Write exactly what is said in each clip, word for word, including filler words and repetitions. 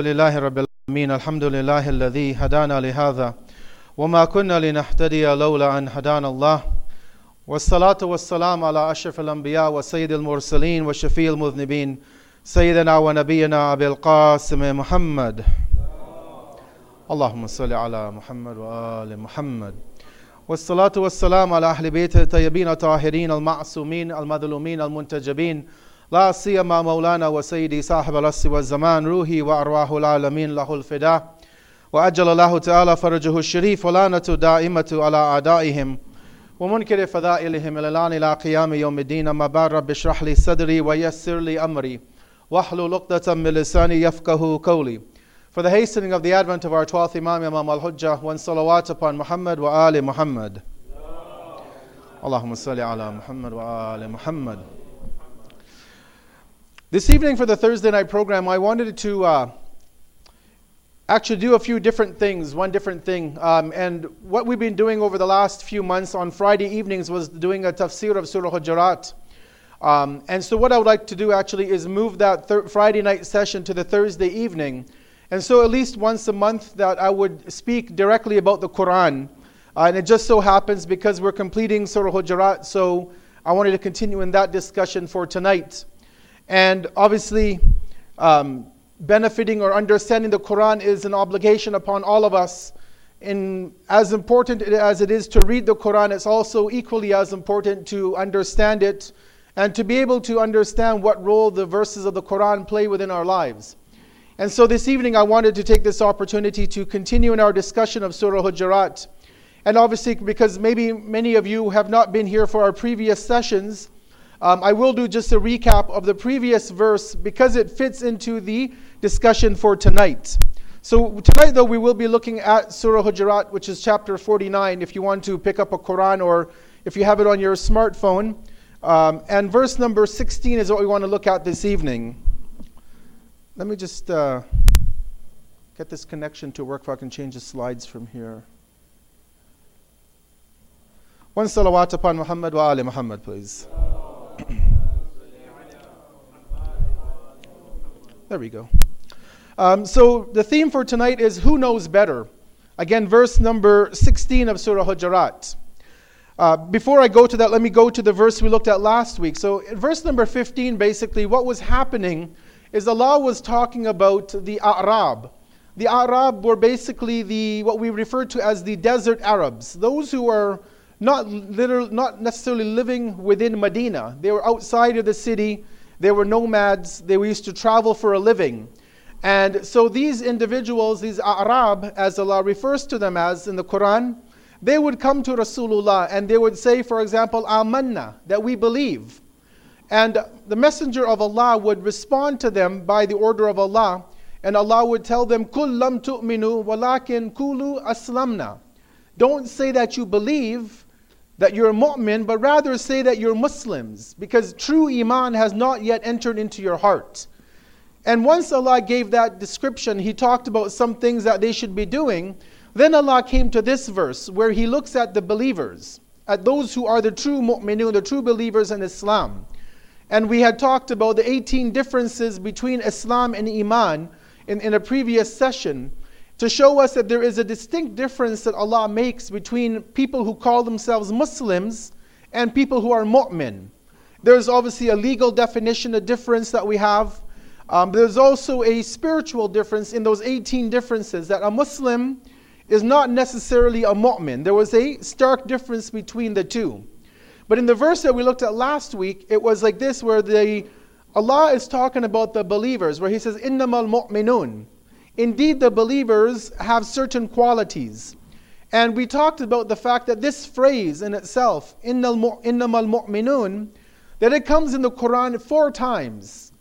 لله رب العالمين الحمد لله الذي هدانا لهذا وما كنا لنهتدي لولا أن هدانا الله والصلاة والسلام على أشرف الأنبياء وسيد المرسلين وشفيع المذنبين سيدنا ونبينا أبي القاسم محمد اللهم صل على محمد وآل محمد والصلاة والسلام على أهل بيت الطيبين الطاهرين المعصومين المظلومين المنتجبين لا سيما مولانا وسيدي صاحب العصر والزمان روحي وأرواح العالمين له الفداء وأجل الله تعالى فرجه الشريف ولعنة دائمة على أعدائهم ومنكر فضائلهم إلى الآن إلى قيام يوم الدين. أما بعد رب اشرح لي صدري ويسر لي أمري واحلل عقدة من لساني يفقهوا قولي. For the hastening of the advent of our twelfth Imam, Imam al-Hujjah, one salawat upon Muhammad wa ali Muhammad. Allahumma salli ala Muhammad wa ali Muhammad. This evening for the Thursday night program, I wanted to uh, actually do a few different things, one different thing. Um, and what we've been doing over the last few months on Friday evenings was doing a tafsir of Surah Hujurat. Um, and so what I would like to do actually is move that thir- Friday night session to the Thursday evening. And so at least once a month that I would speak directly about the Quran. Uh, and it just so happens because we're completing Surah Hujurat, so I wanted to continue in that discussion for tonight. And obviously, um, benefiting or understanding the Quran is an obligation upon all of us. In as important as it is to read the Quran, it's also equally as important to understand it and to be able to understand what role the verses of the Quran play within our lives. And so this evening I wanted to take this opportunity to continue in our discussion of Surah Hujurat. And obviously, because maybe many of you have not been here for our previous sessions, Um, I will do just a recap of the previous verse because it fits into the discussion for tonight. So tonight, though, we will be looking at Surah Hujurat, which is chapter forty-nine, if you want to pick up a Quran or if you have it on your smartphone. Um, and verse number sixteen is what we want to look at this evening. Let me just uh, get this connection to work if I can change the slides from here. One salawat upon Muhammad wa ali Muhammad, please. There we go. Um, so the theme for tonight is who knows better. Again, verse number sixteen of Surah Hujurat. Uh, before I go to that, let me go to the verse we looked at last week. So in verse number fifteen, basically, what was happening is Allah was talking about the A'rab. The A'rab were basically the what we refer to as the desert Arabs. Those who are not literal, not necessarily living within Medina. They were outside of the city. They were nomads. They used to travel for a living. And so these individuals, these A'rab, as Allah refers to them as in the Quran, they would come to Rasulullah and they would say, for example, Amanna, that we believe. And the Messenger of Allah would respond to them by the order of Allah, and Allah would tell them, Kul lam tu'minu walakin kulu aslamna. Don't say that you believe, that you're a mu'min, but rather say that you're Muslims, because true iman has not yet entered into your heart. And once Allah gave that description, He talked about some things that they should be doing. Then Allah came to this verse where He looks at the believers, at those who are the true mu'minun, the true believers in Islam. And we had talked about the eighteen differences between Islam and Iman in, in a previous session, to show us that there is a distinct difference that Allah makes between people who call themselves Muslims and people who are mu'min. There's obviously a legal definition, a difference that we have. Um, there's also a spiritual difference in those eighteen differences, that a Muslim is not necessarily a mu'min. There was a stark difference between the two. But in the verse that we looked at last week, it was like this, where the Allah is talking about the believers, where He says, Innamal mu'minun. Indeed, the believers have certain qualities. And we talked about the fact that this phrase in itself, innamal mu'minun, that it comes in the Quran four times.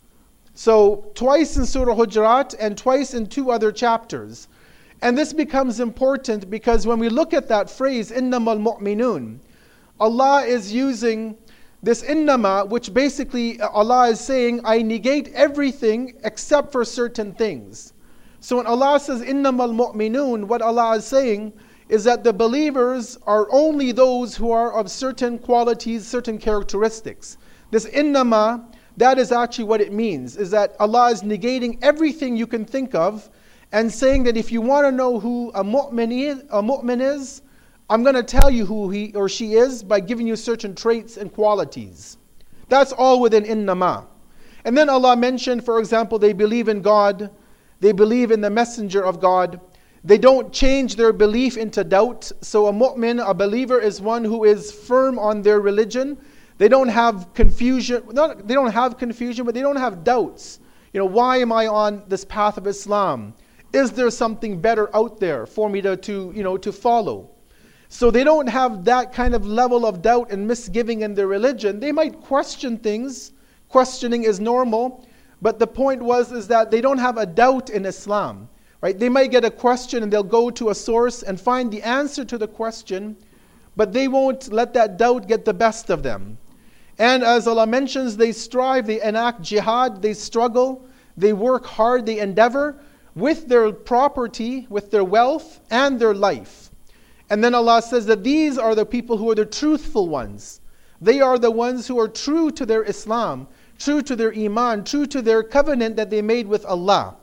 So twice in Surah Hujurat and twice in two other chapters. And this becomes important because when we look at that phrase, innamal mu'minun, Allah is using this innama, which basically Allah is saying, I negate everything except for certain things. So when Allah says, innamal mu'minun, what Allah is saying is that the believers are only those who are of certain qualities, certain characteristics. This innama that is actually what it means, is that Allah is negating everything you can think of and saying that if you want to know who a mu'min is, a mu'min is, I'm going to tell you who he or she is by giving you certain traits and qualities. That's all within innama. And then Allah mentioned, for example, they believe in God, they believe in the messenger of God, they don't change their belief into doubt. So a mu'min, a believer, is one who is firm on their religion. They don't have confusion, not, they don't have confusion, but they don't have doubts. You know, why am I on this path of Islam? Is there something better out there for me to, to, you know, to follow? So they don't have that kind of level of doubt and misgiving in their religion. They might question things. Questioning is normal. But the point was is that they don't have a doubt in Islam. Right? They might get a question and they'll go to a source and find the answer to the question, but they won't let that doubt get the best of them. And as Allah mentions, they strive, they enact jihad, they struggle, they work hard, they endeavor with their property, with their wealth, and their life. And then Allah says that these are the people who are the truthful ones. They are the ones who are true to their Islam, true to their iman, true to their covenant that they made with Allah.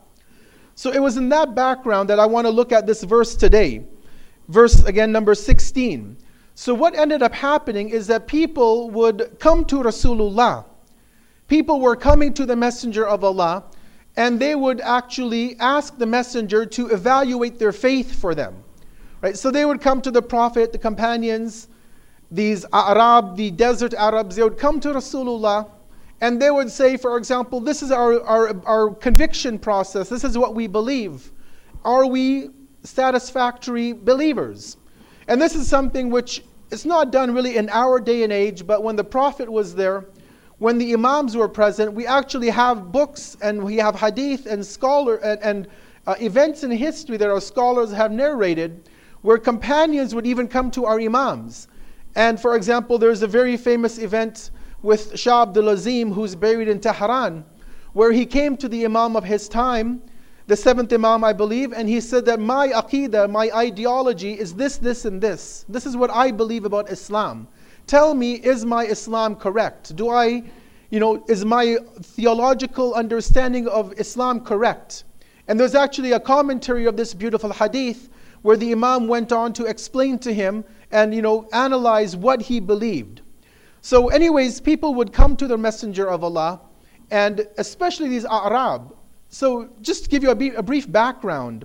So it was in that background that I want to look at this verse today. Verse, again, number sixteen. So what ended up happening is that people would come to Rasulullah. People were coming to the Messenger of Allah, and they would actually ask the Messenger to evaluate their faith for them. Right? So they would come to the Prophet, the companions, these Arab, the desert Arabs, they would come to Rasulullah, and they would say, for example, this is our, our, our conviction process. This is what we believe. Are we satisfactory believers? And this is something which is not done really in our day and age, but when the Prophet was there, when the Imams were present, we actually have books and we have hadith and scholar and, and uh, events in history that our scholars have narrated where companions would even come to our Imams. And for example, there's a very famous event with Shah Abdul Azim, who's buried in Tehran, where he came to the Imam of his time, the seventh Imam, I believe, and he said that my aqidah, my ideology is this, this, and this. This is what I believe about Islam. Tell me, is my Islam correct? Do I, you know, is my theological understanding of Islam correct? And there's actually a commentary of this beautiful hadith where the Imam went on to explain to him and, you know, analyze what he believed. So anyways, people would come to the Messenger of Allah, and especially these A'rab. So just to give you a, b- a brief background,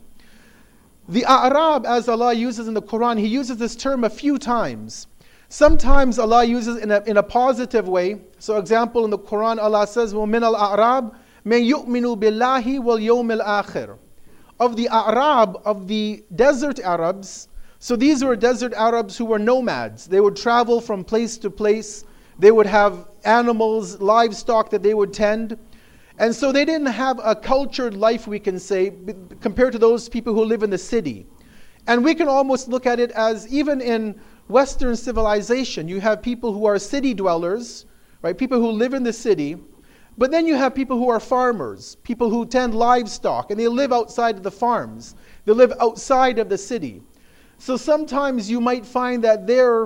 the A'rab, as Allah uses in the Quran, He uses this term a few times. Sometimes Allah uses it in a, in a positive way. So example, in the Quran, Allah says, وَمِنَ الْأَعْرَابِ مَنْ يُؤْمِنُ بِاللَّهِ وَالْيَوْمِ الْآخِرِ. Of the A'rab, of the desert Arabs, so these were desert Arabs who were nomads. They would travel from place to place. They would have animals, livestock that they would tend. And so they didn't have a cultured life, we can say, compared to those people who live in the city. And we can almost look at it as even in Western civilization, you have people who are city dwellers, right? People who live in the city. But then you have people who are farmers, people who tend livestock, and they live outside of the farms. They live outside of the city. So sometimes you might find that their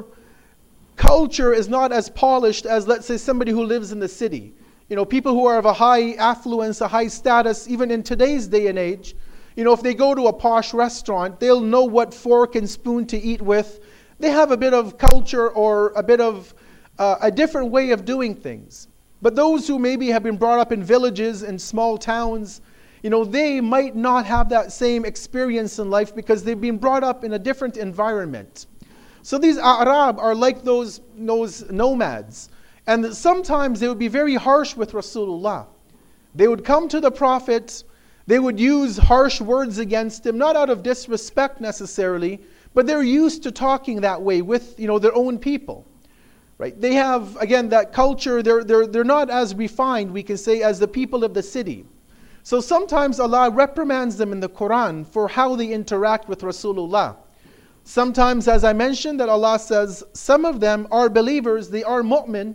culture is not as polished as, let's say, somebody who lives in the city. You know, people who are of a high affluence, a high status, even in today's day and age, you know, if they go to a posh restaurant, they'll know what fork and spoon to eat with. They have a bit of culture or a bit of uh, a different way of doing things. But those who maybe have been brought up in villages and small towns, you know, they might not have that same experience in life because they've been brought up in a different environment. So these A'rab are like those, those nomads. And sometimes they would be very harsh with Rasulullah. They would come to the Prophet, they would use harsh words against him, not out of disrespect necessarily, but they're used to talking that way with, you know, their own people. Right? They have, again, that culture, they're, they're, they're not as refined, we can say, as the people of the city. So sometimes Allah reprimands them in the Quran for how they interact with Rasulullah. Sometimes, as I mentioned, that Allah says, some of them are believers, they are mu'min.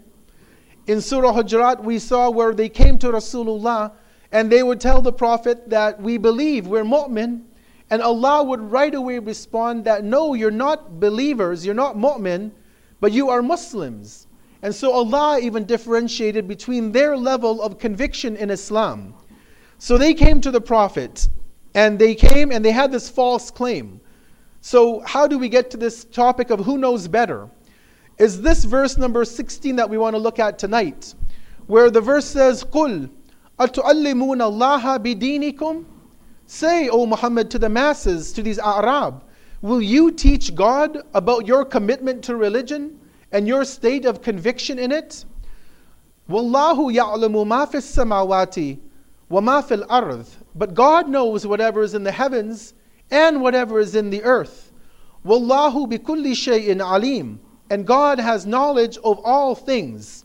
In Surah Hujurat, we saw where they came to Rasulullah and they would tell the Prophet that we believe, we're mu'min. And Allah would right away respond that, no, you're not believers, you're not mu'min, but you are Muslims. And so Allah even differentiated between their level of conviction in Islam. So they came to the Prophet, and they came and they had this false claim. So how do we get to this topic of who knows better? Is this verse number sixteen that we want to look at tonight, where the verse says, قُلْ أَتُعَلِّمُونَ اللَّهَ بِدِينِكُمْ? Say, O Muhammad, to the masses, to these A'rab, will you teach God about your commitment to religion and your state of conviction in it? وَاللَّهُ يَعْلَمُ مَا فِي السَّمَاوَاتِ وَمَا فِي الْأَرْضِ. But God knows whatever is in the heavens and whatever is in the earth. وَاللَّهُ بِكُلِّ شَيْءٍ عَلِيمٌ. And God has knowledge of all things.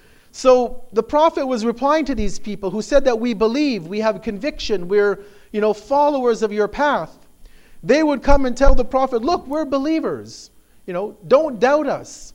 So the Prophet was replying to these people who said that we believe, we have conviction, we're you know followers of your path. They would come and tell the Prophet, look, we're believers. You know, don't doubt us.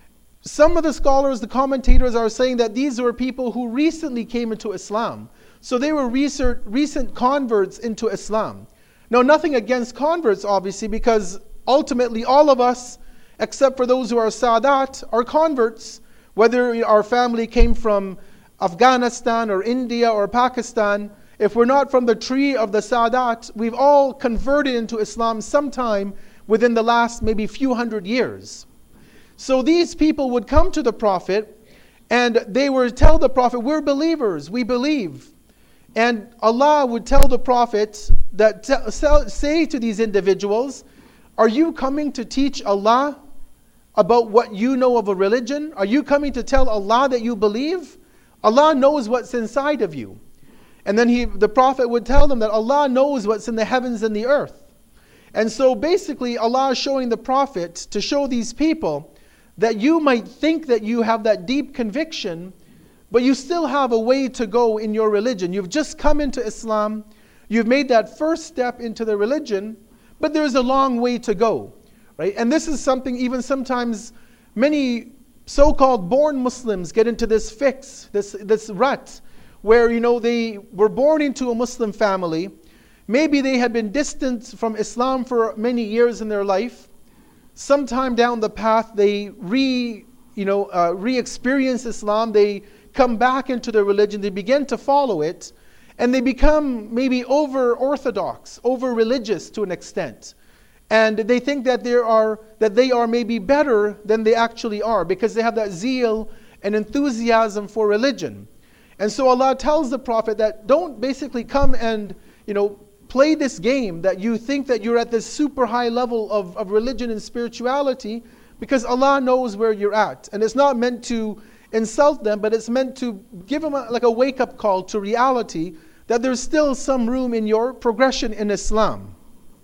Some of the scholars, the commentators are saying that these were people who recently came into Islam. So they were recent, recent converts into Islam. Now, nothing against converts, obviously, because ultimately all of us, except for those who are Sadat, are converts. Whether our family came from Afghanistan or India or Pakistan, if we're not from the tree of the Sadat, we've all converted into Islam sometime within the last maybe few hundred years. So these people would come to the Prophet and they would tell the Prophet, we're believers, we believe. And Allah would tell the Prophet that t- say to these individuals, are you coming to teach Allah about what you know of a religion? Are you coming to tell Allah that you believe? Allah knows what's inside of you. And then he, the Prophet would tell them that Allah knows what's in the heavens and the earth. And so basically Allah is showing the Prophet to show these people that you might think that you have that deep conviction, but you still have a way to go in your religion. You've just come into Islam, you've made that first step into the religion, but there's a long way to go. Right? And this is something even sometimes many so-called born Muslims get into this fix, this, this rut, where you know they were born into a Muslim family. Maybe they had been distant from Islam for many years in their life. Sometime down the path, they re, you know, uh, re-experience Islam. They come back into their religion. They begin to follow it, and they become maybe over-orthodox, over-religious to an extent. And they think that they are that they are maybe better than they actually are because they have that zeal and enthusiasm for religion. And so Allah tells the Prophet that don't basically come and you know play this game that you think that you're at this super high level of, of religion and spirituality, because Allah knows where you're at. And it's not meant to insult them, but it's meant to give them a, like a wake-up call to reality that there's still some room in your progression in Islam.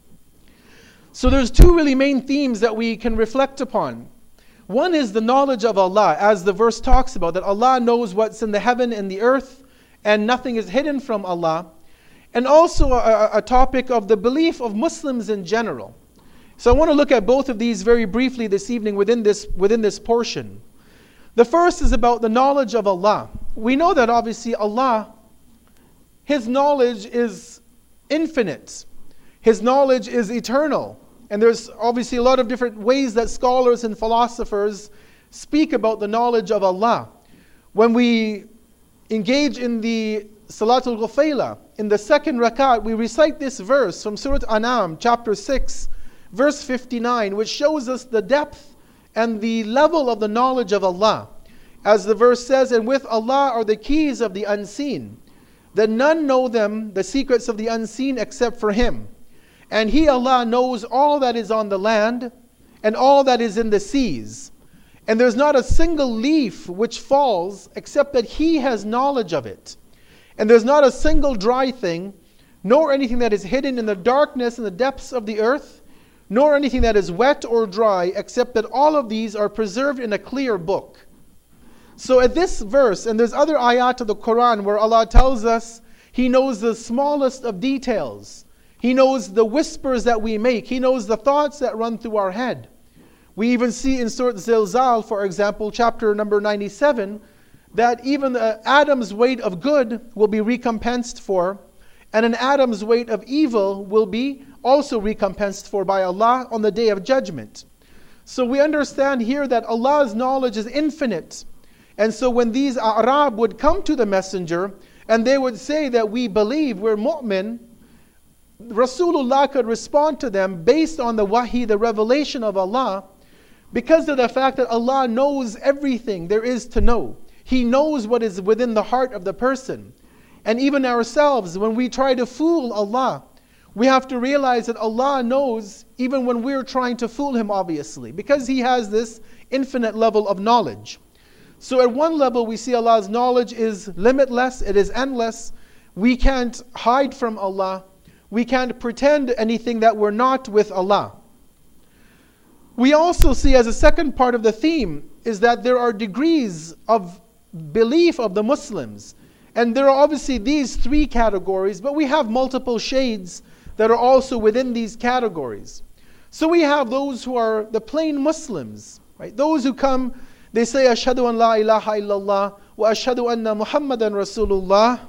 So there's two really main themes that we can reflect upon. One is the knowledge of Allah, as the verse talks about, that Allah knows what's in the heaven and the earth, and nothing is hidden from Allah. And also a, a topic of the belief of Muslims in general. So I want to look at both of these very briefly this evening within this, within this portion. The first is about the knowledge of Allah. We know that obviously Allah, His knowledge is infinite. His knowledge is eternal. And there's obviously a lot of different ways that scholars and philosophers speak about the knowledge of Allah. When we engage in the Salatul Ghufayla, in the second rakat, we recite this verse from Surah An'am, chapter six, verse fifty-nine, which shows us the depth and the level of the knowledge of Allah. As the verse says, and with Allah are the keys of the unseen, that none know them, the secrets of the unseen, except for Him. And He, Allah, knows all that is on the land and all that is in the seas. And there's not a single leaf which falls except that He has knowledge of it. And there's not a single dry thing, nor anything that is hidden in the darkness and the depths of the earth, nor anything that is wet or dry, except that all of these are preserved in a clear book. So at this verse, and there's other ayat of the Quran where Allah tells us He knows the smallest of details. He knows the whispers that we make. He knows the thoughts that run through our head. We even see in Surah Zilzal, for example, chapter number ninety-seven, that even uh, Adam's weight of good will be recompensed for, and an Adam's weight of evil will be also recompensed for by Allah on the Day of Judgment. So we understand here that Allah's knowledge is infinite. And so when these A'rab would come to the messenger and they would say that we believe, we're mu'min, Rasulullah could respond to them based on the wahi, the revelation of Allah, because of the fact that Allah knows everything there is to know. He knows what is within the heart of the person. And even ourselves, when we try to fool Allah, we have to realize that Allah knows even when we're trying to fool Him, obviously, because He has this infinite level of knowledge. So at one level, we see Allah's knowledge is limitless, it is endless. We can't hide from Allah. We can't pretend anything that we're not with Allah. We also see as a second part of the theme is that there are degrees of belief of the Muslims. And there are obviously these three categories, but we have multiple shades that are also within these categories. So we have those who are the plain Muslims, right? Those who come, they say, Ashhadu an la ilaha illallah wa ashhadu anna Muhammadan Rasulullah.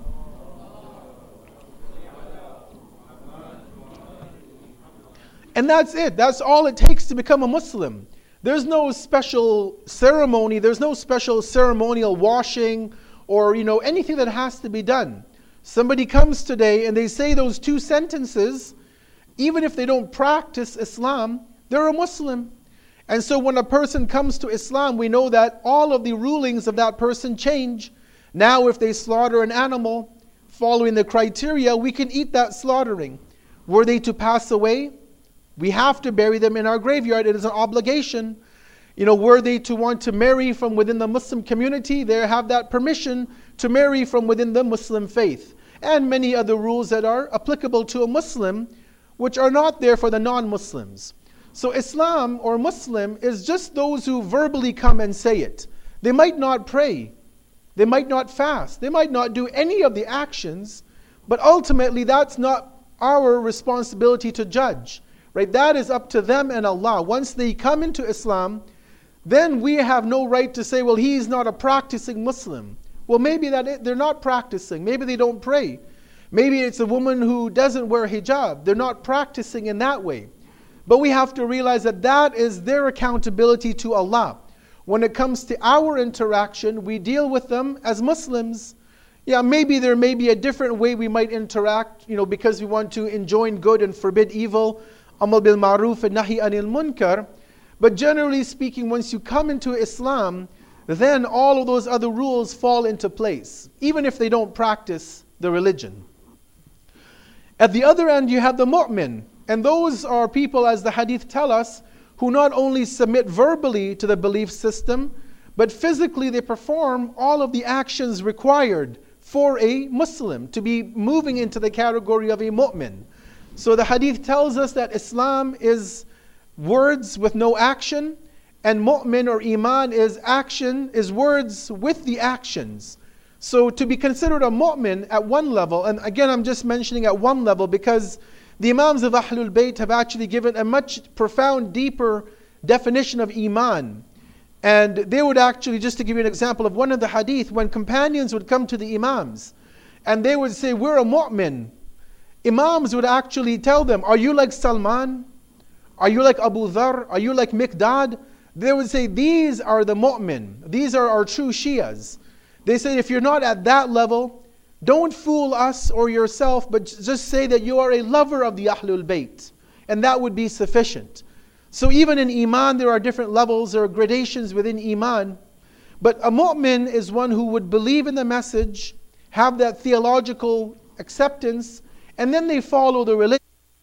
And that's it. That's all it takes to become a Muslim. There's no special ceremony. There's no special ceremonial washing or, you know, anything that has to be done. Somebody comes today and they say those two sentences, even if they don't practice Islam, they're a Muslim. And so when a person comes to Islam, we know that all of the rulings of that person change. Now if they slaughter an animal, following the criteria, we can eat that slaughtering. Were they to pass away, we have to bury them in our graveyard. It is an obligation. You know, were they to want to marry from within the Muslim community, they have that permission to marry from within the Muslim faith. And many other rules that are applicable to a Muslim, which are not there for the non-Muslims. So Islam or Muslim is just those who verbally come and say it. They might not pray. They might not fast. They might not do any of the actions. But ultimately, that's not our responsibility to judge. Right? That is up to them and Allah. Once they come into Islam, then we have no right to say, well, he's not a practicing Muslim. Well, maybe that it, they're not practicing. Maybe they don't pray. Maybe it's a woman who doesn't wear hijab. They're not practicing in that way. But we have to realize that that is their accountability to Allah. When it comes to our interaction, we deal with them as Muslims. Yeah, maybe there may be a different way we might interact, you know, because we want to enjoin good and forbid evil. Amal bil ma'ruf and nahi anil munkar. But generally speaking, once you come into Islam, then all of those other rules fall into place, even if they don't practice the religion. At the other end, you have the mu'min. And those are people, as the hadith tell us, who not only submit verbally to the belief system, but physically they perform all of the actions required for a Muslim to be moving into the category of a mu'min. So the hadith tells us that Islam is words with no action, and mu'min or iman is action, is words with the actions. So to be considered a mu'min at one level, and again I'm just mentioning at one level because the Imams of Ahlul Bayt have actually given a much profound, deeper definition of iman. And they would actually, just to give you an example of one of the hadith, when companions would come to the Imams, and they would say, we're a mu'min. Imams would actually tell them, are you like Salman? Are you like Abu Dhar? Are you like Miqdad? They would say, these are the mu'min. These are our true Shias. They say, if you're not at that level, don't fool us or yourself, but just say that you are a lover of the Ahlul Bayt. And that would be sufficient. So even in Iman, there are different levels, there are gradations within Iman. But a mu'min is one who would believe in the message, have that theological acceptance, and then they follow the religion.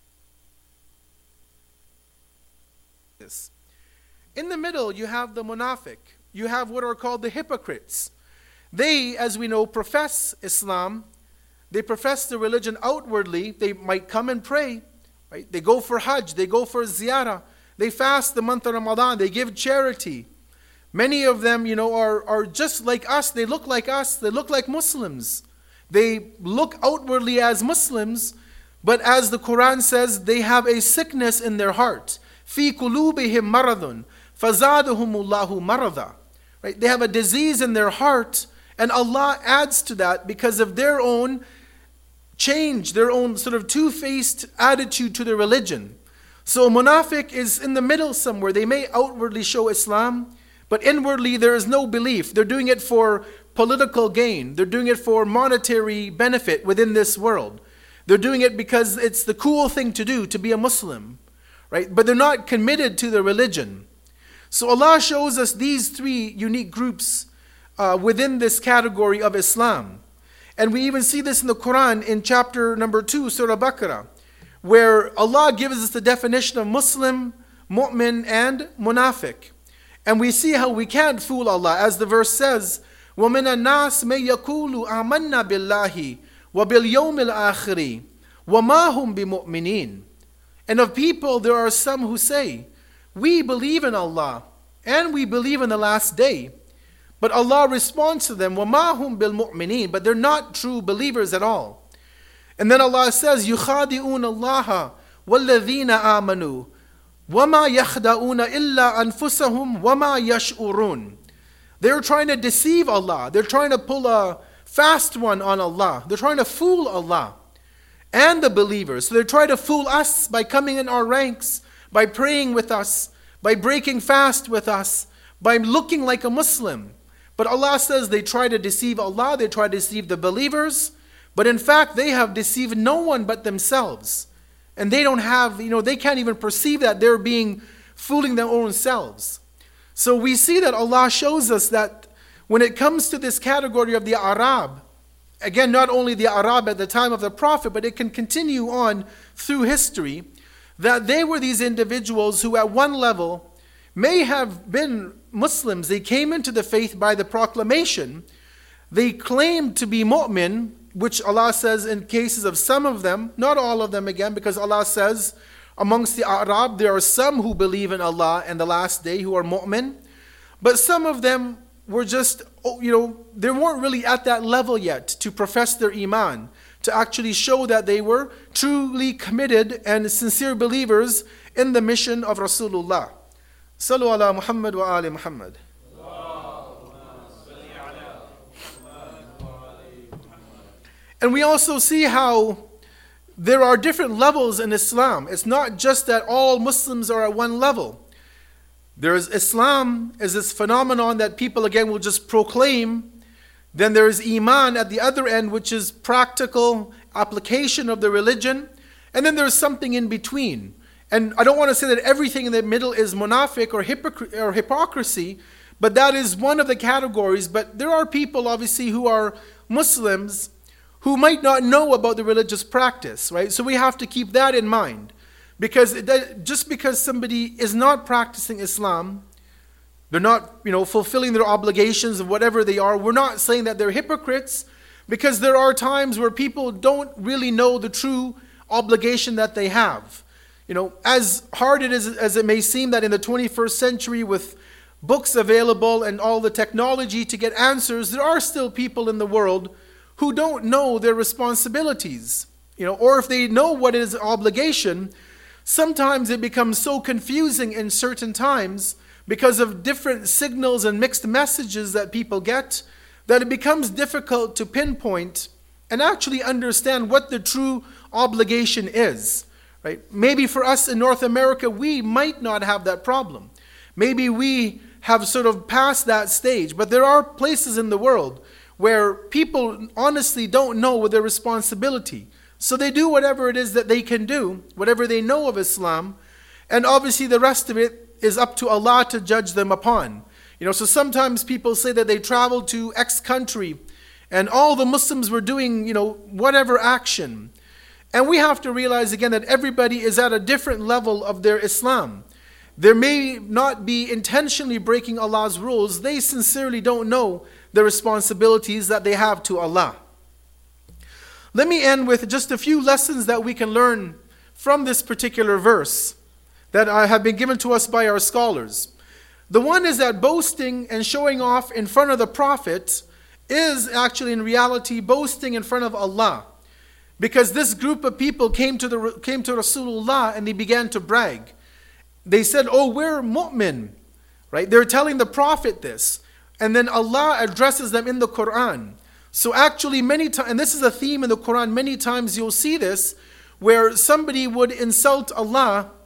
In the middle, you have the munafiq. You have what are called the hypocrites. They, as we know, profess Islam. They profess the religion outwardly. They might come and pray. Right? They go for Hajj. They go for ziyarah. They fast the month of Ramadan. They give charity. Many of them, you know, are, are just like us. They look like us. They look like Muslims. They look outwardly as Muslims, but as the Quran says, they have a sickness in their heart. فِي قُلُوبِهِمْ مَرَضٌ فَزَادَهُمُ اللَّهُ مَرَضًا. Right? They have a disease in their heart, and Allah adds to that because of their own change, their own sort of two-faced attitude to the religion. So a munafiq is in the middle somewhere. They may outwardly show Islam, but inwardly there is no belief. They're doing it for political gain. They're doing it for monetary benefit within this world. They're doing it because it's the cool thing to do, to be a Muslim, right? But they're not committed to the religion. So Allah shows us these three unique groups uh, within this category of Islam. And we even see this in the Quran in chapter number two, Surah Baqarah, where Allah gives us the definition of Muslim, mu'min, and munafiq. And we see how we can't fool Allah, as the verse says, وَمِنَ النَّاسِ مَن يَقُولُ آمَنَّا بِاللَّهِ وَبِالْيَوْمِ الْآخِرِ وَمَا هُمْ بِمُؤْمِنِينَ. And of people there are some who say, we believe in Allah, and we believe in the last day. But Allah responds to them, وَمَا هُمْ بِالْمُؤْمِنِينَ. But they're not true believers at all. And then Allah says, يُخَادِئُونَ اللَّهَ وَالَّذِينَ آمَنُوا وَمَا يَخْدَعُونَ إِلَّا أَنفُسَهُمْ وَمَا يَشْعُرُونَ. They're trying to deceive Allah. They're trying to pull a fast one on Allah. They're trying to fool Allah and the believers. So they try to fool us by coming in our ranks, by praying with us, by breaking fast with us, by looking like a Muslim. But Allah says they try to deceive Allah, they try to deceive the believers, but in fact they have deceived no one but themselves. And they don't have, you know, they can't even perceive that they're being fooling their own selves. So we see that Allah shows us that when it comes to this category of the Arab, again, not only the Arab at the time of the Prophet, but it can continue on through history, that they were these individuals who at one level may have been Muslims. They came into the faith by the proclamation. They claimed to be mu'min, which Allah says in cases of some of them, not all of them again, because Allah says amongst the Arab there are some who believe in Allah and the last day who are mu'min, but some of them were just, you know, they weren't really at that level yet to profess their iman, to actually show that they were truly committed and sincere believers in the mission of Rasulullah. Sallu ala Muhammad wa ali Muhammad. And we also see how there are different levels in Islam. It's not just that all Muslims are at one level. There is Islam as this phenomenon that people again will just proclaim. Then there is Iman at the other end, which is practical application of the religion. And then there's something in between. And I don't want to say that everything in the middle is munafiq or, hypocr- or hypocrisy, but that is one of the categories. But there are people obviously who are Muslims who might not know about the religious practice, right? So we have to keep that in mind. Because it, just because somebody is not practicing Islam, they're not, you know, fulfilling their obligations of whatever they are, we're not saying that they're hypocrites, because there are times where people don't really know the true obligation that they have. You know, as hard it is as it may seem that in the twenty-first century with books available and all the technology to get answers, there are still people in the world who don't know their responsibilities. You know, or if they know what is obligation, sometimes it becomes so confusing in certain times because of different signals and mixed messages that people get, that it becomes difficult to pinpoint and actually understand what the true obligation is. Right? Maybe for us in North America, we might not have that problem. Maybe we have sort of passed that stage, but there are places in the world where people honestly don't know what their responsibility. So they do whatever it is that they can do, whatever they know of Islam, and obviously the rest of it is up to Allah to judge them upon. You know, so sometimes people say that they traveled to X country and all the Muslims were doing, you know, whatever action. And we have to realize again that everybody is at a different level of their Islam. There may not be intentionally breaking Allah's rules. They sincerely don't know the responsibilities that they have to Allah. Let me end with just a few lessons that we can learn from this particular verse that have been given to us by our scholars. The one is that boasting and showing off in front of the Prophet is actually in reality boasting in front of Allah. Because this group of people came to the came to Rasulullah and they began to brag. They said, oh, we're mu'min. Right? They're telling the Prophet this. And then Allah addresses them in the Quran. So actually many times, and this is a theme in the Quran, many times you'll see this, where somebody would insult Allah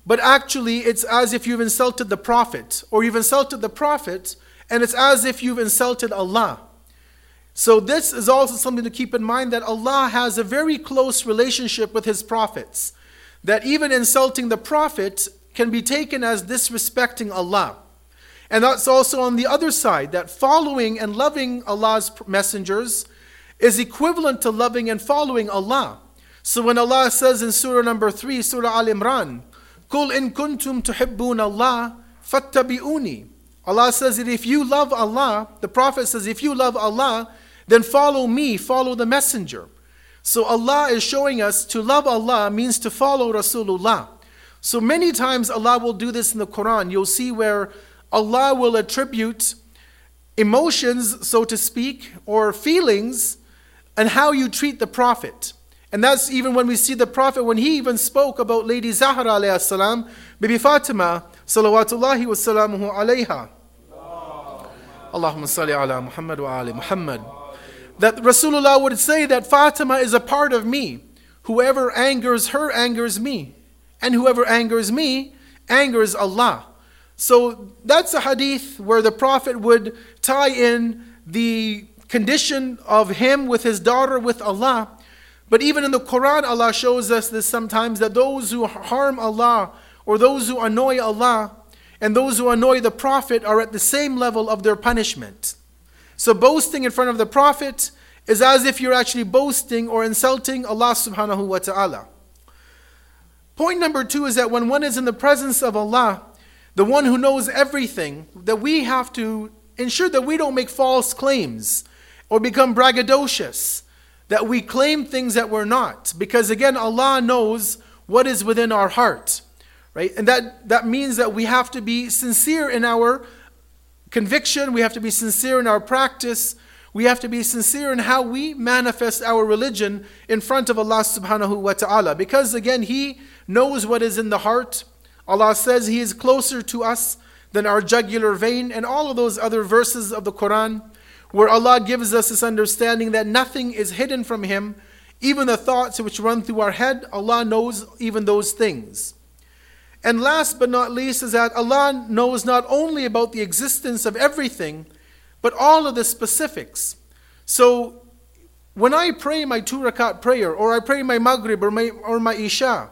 but actually it's as if you've insulted the Prophet, or you've insulted the Prophet, and it's as if you've insulted Allah. So this is also something to keep in mind, that Allah has a very close relationship with His prophets, that even insulting the Prophet can be taken as disrespecting Allah. And that's also on the other side, that following and loving Allah's messengers is equivalent to loving and following Allah. So when Allah says in Surah number three, Surah Al-Imran, قُلْ إِن كُنْتُمْ تُحِبُّونَ اللَّهَ فَاتَّبِعُونِي. Allah says that if you love Allah, the Prophet says, if you love Allah, then follow me, follow the messenger. So Allah is showing us to love Allah means to follow Rasulullah. So many times Allah will do this in the Quran. You'll see where Allah will attribute emotions, so to speak, or feelings, and how you treat the Prophet. And that's even when we see the Prophet, when he even spoke about Lady Zahra alayhi salam, Bibi Fatima, salawatullahi wa salamuhu alayha. Allahumma salli ala Muhammad wa ali Muhammad. That Rasulullah would say that Fatima is a part of me. Whoever angers her angers me. And whoever angers me angers Allah. So that's a hadith where the Prophet would tie in the condition of him with his daughter with Allah. But even in the Quran, Allah shows us this sometimes, that those who harm Allah or those who annoy Allah and those who annoy the Prophet are at the same level of their punishment. So boasting in front of the Prophet is as if you're actually boasting or insulting Allah subhanahu wa ta'ala. Point number two is that when one is in the presence of Allah, the one who knows everything, that we have to ensure that we don't make false claims or become braggadocious, that we claim things that we're not. Because again, Allah knows what is within our heart, right? And that, that means that we have to be sincere in our conviction, we have to be sincere in our practice, we have to be sincere in how we manifest our religion in front of Allah subhanahu wa ta'ala. Because again, He knows what is in the heart. Allah says He is closer to us than our jugular vein, and all of those other verses of the Quran where Allah gives us this understanding that nothing is hidden from Him. Even the thoughts which run through our head, Allah knows even those things. And last but not least is that Allah knows not only about the existence of everything, but all of the specifics. So when I pray my two rakat prayer, or I pray my Maghrib or my, or my Isha,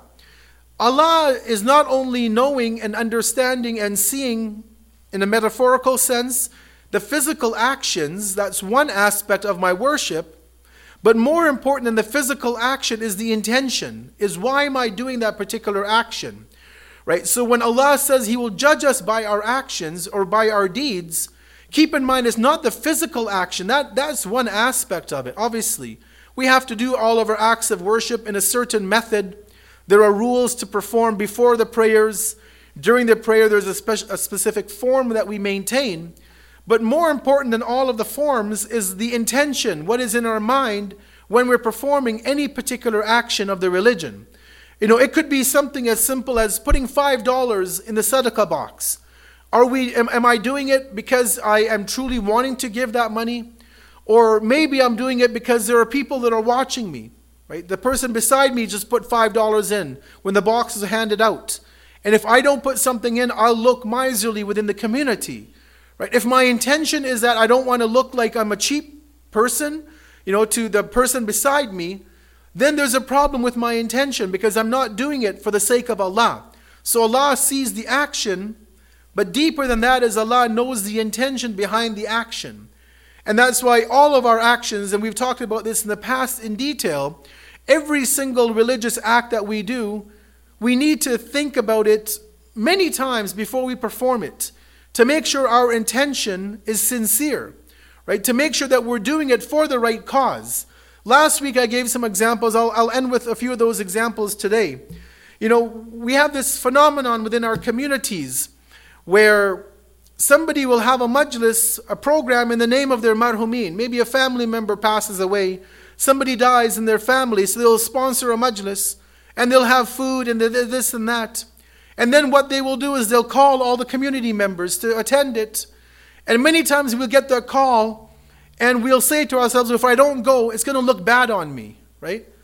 Allah is not only knowing and understanding and seeing, in a metaphorical sense, the physical actions. That's one aspect of my worship. But more important than the physical action is the intention, is why am I doing that particular action? Right? So when Allah says He will judge us by our actions or by our deeds, keep in mind it's not the physical action. That, that's one aspect of it, obviously. We have to do all of our acts of worship in a certain method. There are rules to perform before the prayers. During the prayer, there's a, spe- a specific form that we maintain. But more important than all of the forms is the intention, what is in our mind when we're performing any particular action of the religion. You know, it could be something as simple as putting five dollars in the sadaqah box. Are we? Am, am I doing it because I am truly wanting to give that money? Or maybe I'm doing it because there are people that are watching me. Right? The person beside me just put five dollars in when the box is handed out. And if I don't put something in, I'll look miserly within the community. Right? If my intention is that I don't want to look like I'm a cheap person, you know, to the person beside me, then there's a problem with my intention because I'm not doing it for the sake of Allah. So Allah sees the action, but deeper than that is Allah knows the intention behind the action. And that's why all of our actions, and we've talked about this in the past in detail, every single religious act that we do, we need to think about it many times before we perform it, to make sure our intention is sincere, right? To make sure that we're doing it for the right cause. Last week I gave some examples. I'll, I'll end with a few of those examples today. You know, we have this phenomenon within our communities where somebody will have a majlis, a program in the name of their marhumin. Maybe a family member passes away. Somebody dies in their family, so they'll sponsor a majlis and they'll have food and this and that. And then what they will do is they'll call all the community members to attend it. And many times we'll get the call and we'll say to ourselves, if I don't go, it's going to look bad on me, right?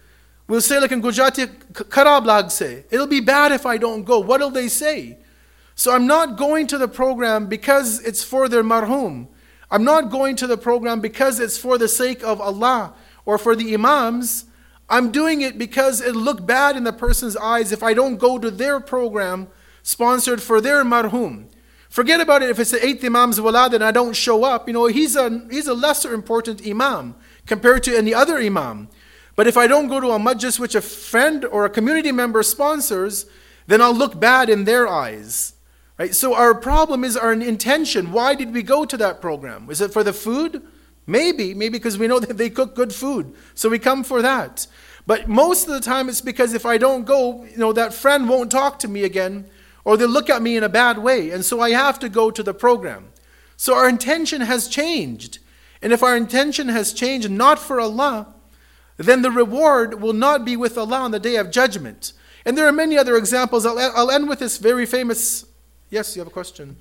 We'll say like in Gujarati, "Kharab lagse." It'll be bad if I don't go. What'll they say? So I'm not going to the program because it's for their marhum. I'm not going to the program because it's for the sake of Allah or for the imams. I'm doing it because it look bad in the person's eyes if I don't go to their program sponsored for their marhum. Forget about it if it's the eighth imam's walad and I don't show up. You know, he's a, he's a lesser important imam compared to any other imam. But if I don't go to a majlis which a friend or a community member sponsors, then I'll look bad in their eyes. Right? So our problem is our intention. Why did we go to that program? Is it for the food? Maybe, maybe because we know that they cook good food. So we come for that. But most of the time it's because if I don't go, you know, that friend won't talk to me again, or they'll look at me in a bad way. And so I have to go to the program. So our intention has changed. And if our intention has changed not for Allah, then the reward will not be with Allah on the Day of Judgment. And there are many other examples. I'll, I'll end with this very famous... Yes, you have a question.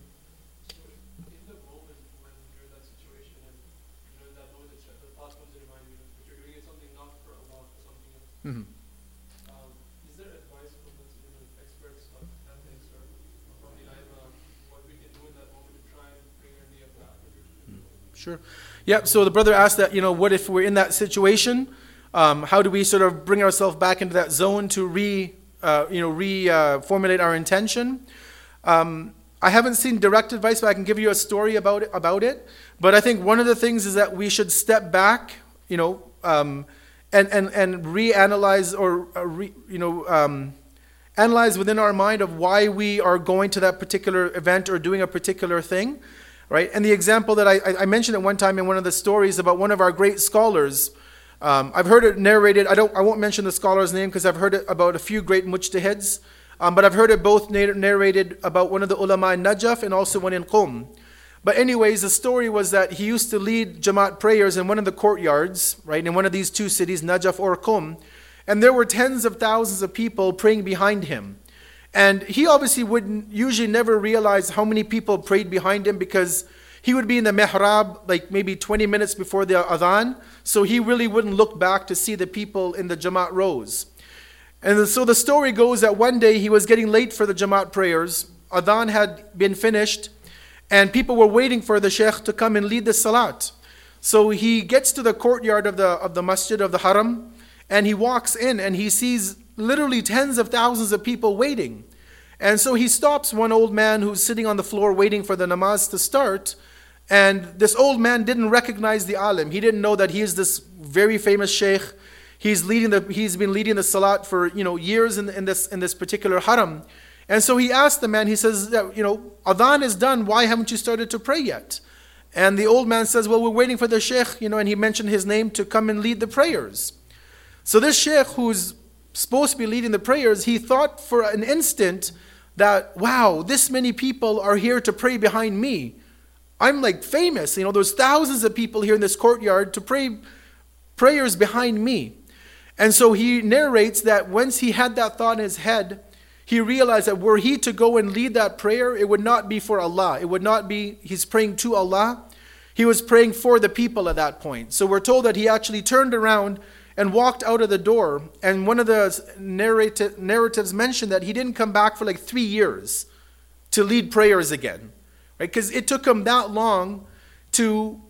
Mm-hmm. Um, is there advice from you know, experts of ethics or from the Imam what we can do in that moment to try and bring your niyat back? Sure. Yeah, so the brother asked that, you know, what if we're in that situation? Um, how do we sort of bring ourselves back into that zone to re, uh, you know, re-formulate uh, our intention? Um, I haven't seen direct advice, but I can give you a story about it, about it. But I think one of the things is that we should step back, you know, um, and, and, and reanalyze or, uh, re, you know, um, analyze within our mind of why we are going to that particular event or doing a particular thing, right? And the example that I, I mentioned at one time in one of the stories about one of our great scholars, um, I've heard it narrated, I, don't, I won't mention the scholar's name because I've heard it about a few great mujtahids, um, but I've heard it both narrated about one of the ulama in Najaf and also one in Qum. But anyways, the story was that he used to lead Jamaat prayers in one of the courtyards, right, in one of these two cities, Najaf or Qum, and there were tens of thousands of people praying behind him. And he obviously would usually never realize how many people prayed behind him because he would be in the mihrab like maybe twenty minutes before the adhan, so he really wouldn't look back to see the people in the Jamaat rows. And so the story goes that one day he was getting late for the Jamaat prayers, adhan had been finished, and people were waiting for the sheikh to come and lead the salat. So he gets to the courtyard of the of the masjid of the haram, and he walks in and he sees literally tens of thousands of people waiting. And so he stops one old man who's sitting on the floor waiting for the namaz to start. And this old man didn't recognize the alim. He didn't know that he is this very famous sheikh. He's leading the he's been leading the salat for you know years in, in this in this particular haram. And so he asked the man, he says, you know, adhan is done, why haven't you started to pray yet? And the old man says, well, we're waiting for the sheikh, you know, and he mentioned his name to come and lead the prayers. So this sheikh who's supposed to be leading the prayers, he thought for an instant that, wow, this many people are here to pray behind me. I'm like famous, you know, there's thousands of people here in this courtyard to pray prayers behind me. And so he narrates that once he had that thought in his head, he realized that were he to go and lead that prayer, it would not be for Allah. It would not be, he's praying to Allah. He was praying for the people at that point. So we're told that he actually turned around and walked out of the door. And one of the narrati- narratives mentioned that he didn't come back for like three years to lead prayers again. Right? Because it took him that long to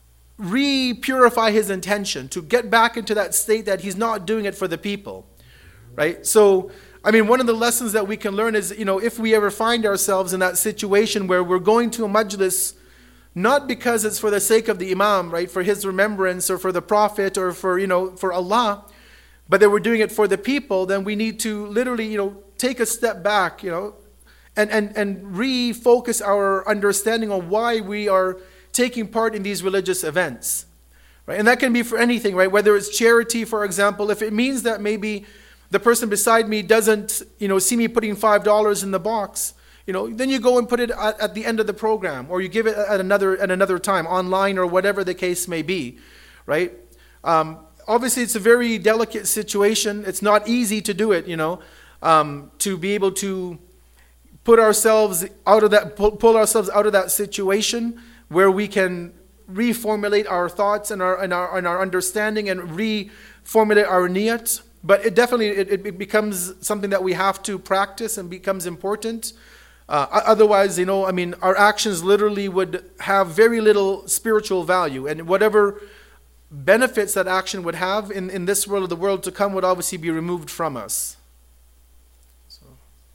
re-purify his intention, to get back into that state that he's not doing it for the people. Right? So, I mean, one of the lessons that we can learn is, you know, if we ever find ourselves in that situation where we're going to a majlis, not because it's for the sake of the imam, right, for his remembrance or for the prophet or for, you know, for Allah, but that we're doing it for the people, then we need to literally, you know, take a step back, you know, and, and, and refocus our understanding on why we are taking part in these religious events, right? And that can be for anything, right? Whether it's charity, for example, if it means that maybe the person beside me doesn't, you know, see me putting five dollars in the box, you know, then you go and put it at, at the end of the program, or you give it at another at another time, online or whatever the case may be, right? Um, obviously, it's a very delicate situation. It's not easy to do it, you know, um, to be able to put ourselves out of that, pull, pull ourselves out of that situation where we can reformulate our thoughts and our and our and our understanding and reformulate our niyat. but it definitely it, it becomes something that we have to practice and becomes important. Uh, otherwise, you know, I mean, our actions literally would have very little spiritual value, and whatever benefits that action would have in, in this world or the world to come would obviously be removed from us. So,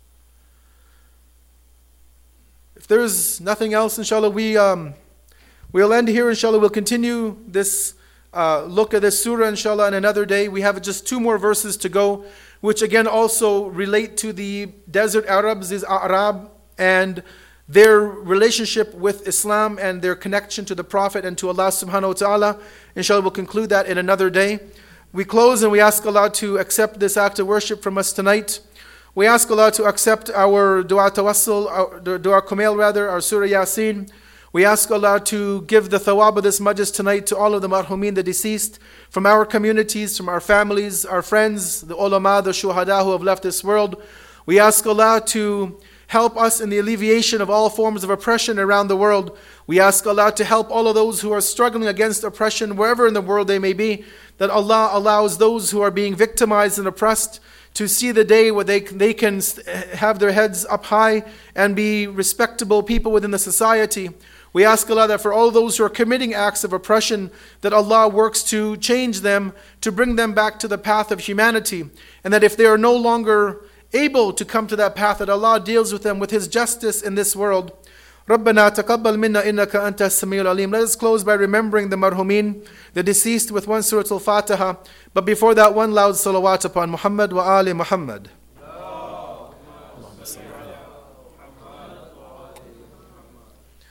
if there's nothing else, inshallah, we um, we'll end here. Inshallah, we'll continue this uh, look at this surah, inshallah, on another day. We have just two more verses to go, which again also relate to the desert Arabs, these Arab, and their relationship with Islam and their connection to the Prophet and to Allah subhanahu wa ta'ala. Inshallah, we'll conclude that in another day. We close and we ask Allah to accept this act of worship from us tonight. We ask Allah to accept our dua tawassul, our dua kumail rather, our surah Yasin. We ask Allah to give the thawab of this majlis tonight to all of the marhumin, the deceased, from our communities, from our families, our friends, the ulama, the shuhada who have left this world. We ask Allah to help us in the alleviation of all forms of oppression around the world. We ask Allah to help all of those who are struggling against oppression wherever in the world they may be, that Allah allows those who are being victimized and oppressed to see the day where they, they can have their heads up high and be respectable people within the society. We ask Allah that for all those who are committing acts of oppression, that Allah works to change them, to bring them back to the path of humanity, and that if they are no longer able to come to that path, that Allah deals with them with His justice in this world. رَبَّنَا تَقَبَّلْ مِنَّا إِنَّكَ أَنْتَ السَّمِيعُ الْعَلِيمُ. Let us close by remembering the marhumin, the deceased, with one Surah Al-Fatiha. But before that, one loud salawat upon Muhammad wa ali Muhammad.